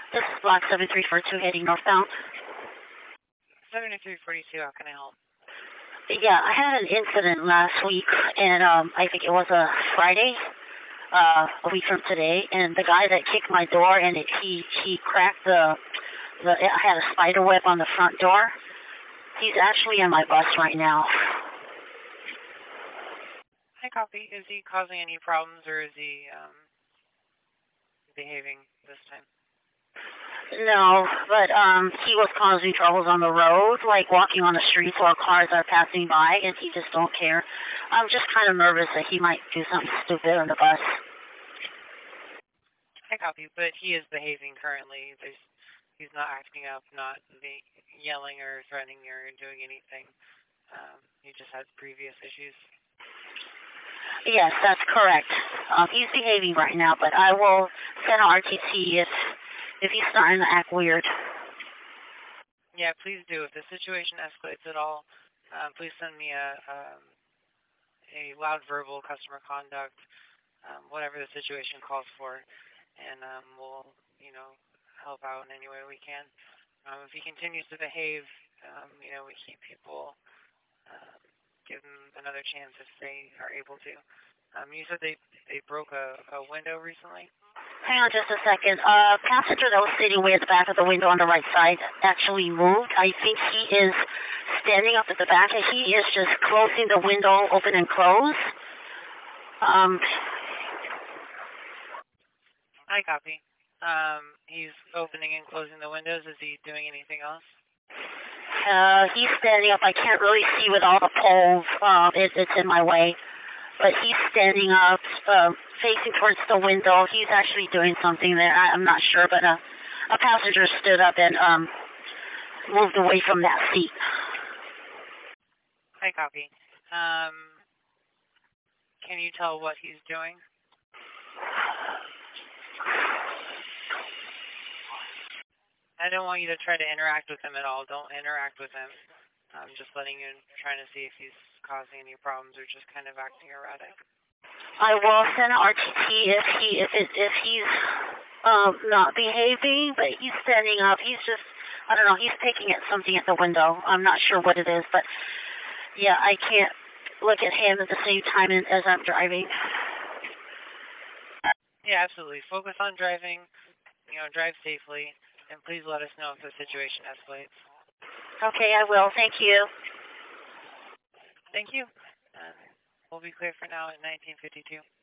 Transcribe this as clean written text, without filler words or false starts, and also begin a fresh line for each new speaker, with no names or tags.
This is Block 7342 heading northbound.
7342, how can I help?
Yeah, I had an incident last week, and I think it was a Friday, a week from today, and the guy that kicked my door, and he cracked I had a spider web on the front door. He's actually on my bus right now.
Hi, copy. Is he causing any problems, or is he behaving this time?
No, but he was causing troubles on the road, like walking on the streets while cars are passing by, and he just don't care. I'm just kind of nervous that he might do something stupid on the bus.
I copy, but he is behaving currently. He's not acting up, not yelling or threatening or doing anything. He just had previous issues.
Yes, that's correct. He's behaving right now, but I will send an RTC if he's starting to act weird.
Yeah, please do. If the situation escalates at all, please send me a loud verbal customer conduct, whatever the situation calls for, and we'll, help out in any way we can. If he continues to behave, we keep people, give them another chance if they are able to. You said they broke a window recently?
Hang on just a second. Passenger that was sitting way at the back of the window on the right side actually moved. I think he is standing up at the back, and he is just closing the window, open and close.
I copy. He's opening and closing the windows. Is he doing anything else?
He's standing up. I can't really see with all the poles. It's in my way. But he's standing up, facing towards the window. He's actually doing something there. I'm not sure, but a passenger stood up and moved away from that seat.
I copy. Can you tell what he's doing? I don't want you to try to interact with him at all. Don't interact with him. I'm just trying to see if he's causing any problems or just kind of acting erratic.
I will send an RTT if he's not behaving, but he's standing up. He's just, I don't know, he's picking at something at the window. I'm not sure what it is, but yeah, I can't look at him at the same time as I'm driving.
Yeah, absolutely. Focus on driving, drive safely, and please let us know if the situation escalates.
Okay, I will. Thank you.
Thank you. We'll be clear for now at 1952.